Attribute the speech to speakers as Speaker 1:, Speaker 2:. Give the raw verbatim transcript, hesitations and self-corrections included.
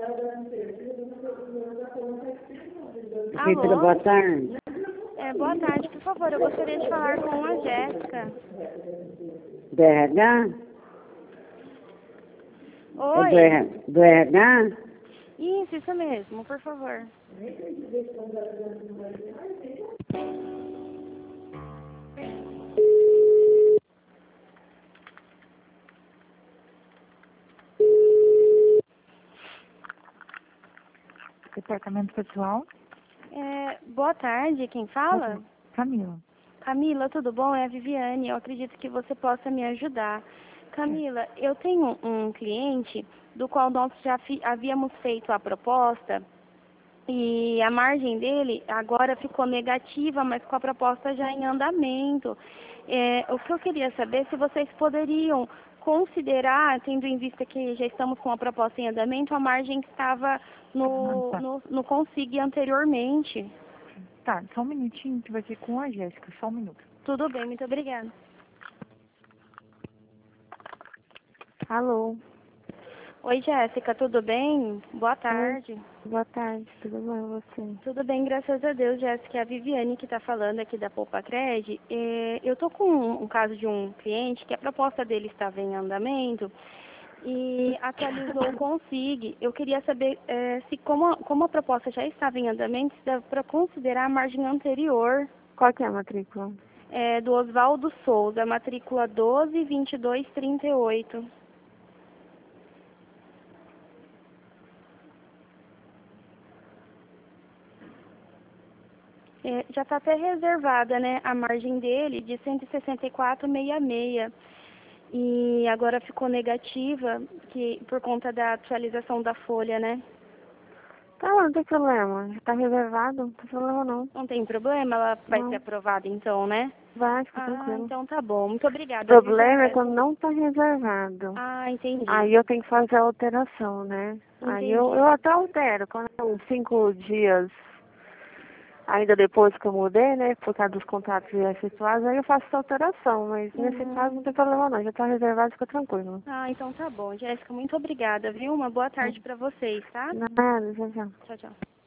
Speaker 1: Alô?
Speaker 2: Boa tarde.
Speaker 1: É, boa tarde, por favor, eu gostaria de falar com a Jéssica.
Speaker 2: Do R H?
Speaker 1: Oi?
Speaker 2: É do, R... do R H?
Speaker 1: Isso, isso mesmo, por favor.
Speaker 3: Departamento pessoal?
Speaker 1: É, boa tarde, quem fala?
Speaker 3: Camila.
Speaker 1: Camila, tudo bom? É a Viviane, eu acredito que você possa me ajudar. Camila, eu tenho um cliente do qual nós já fi, havíamos feito a proposta e a margem dele agora ficou negativa, mas com a proposta já em andamento. É, o que eu queria saber é se vocês poderiam considerar, tendo em vista que já estamos com a proposta em andamento, a margem que estava no,
Speaker 3: Ah, tá.
Speaker 1: no, no Consig anteriormente.
Speaker 3: Tá, só um minutinho que vai ser com a Jéssica, só um minuto.
Speaker 1: Tudo bem, muito obrigada.
Speaker 3: Alô?
Speaker 1: Oi, Jéssica, tudo bem? Boa tarde.
Speaker 3: Oi, boa tarde, tudo bem você?
Speaker 1: Tudo bem, graças a Deus, Jéssica. É a Viviane que está falando aqui da Poupa Cred. É, eu estou com um, um caso de um cliente que a proposta dele estava em andamento e atualizou o Consig. Eu queria saber é, se, como, como a proposta já estava em andamento, se dá para considerar a margem anterior.
Speaker 3: Qual que é a matrícula?
Speaker 1: É, do Oswaldo Souza, matrícula doze, vinte e dois, trinta e oito. É, já está até reservada, né, a margem dele de cento e sessenta e quatro vírgula sessenta e seis. E agora ficou negativa que, por conta da atualização da folha, né?
Speaker 3: Tá lá, não tem problema. Já tá reservado, não tem problema não.
Speaker 1: Não tem problema, ela vai
Speaker 3: Não.
Speaker 1: ser aprovada então, né?
Speaker 3: Vai, fica
Speaker 1: Ah,
Speaker 3: tranquilo.
Speaker 1: então tá bom. Muito
Speaker 3: O
Speaker 1: obrigada, viu,
Speaker 3: problema é
Speaker 1: Jéssica?
Speaker 3: quando não tá reservado.
Speaker 1: Ah, entendi.
Speaker 3: Aí eu tenho que fazer a alteração, né? Aí eu,
Speaker 1: Entendi.
Speaker 3: eu até altero, quando é uns cinco dias, ainda depois que eu mudei, né? Por causa dos contratos já efetuados, aí eu faço essa alteração. Mas nesse
Speaker 1: Uhum.
Speaker 3: caso não tem problema não, já tá reservado, fica tranquilo.
Speaker 1: Ah, então tá bom. Jéssica, muito obrigada, viu? Uma boa tarde pra vocês, tá?
Speaker 3: Nada, já já.
Speaker 1: Tchau, tchau.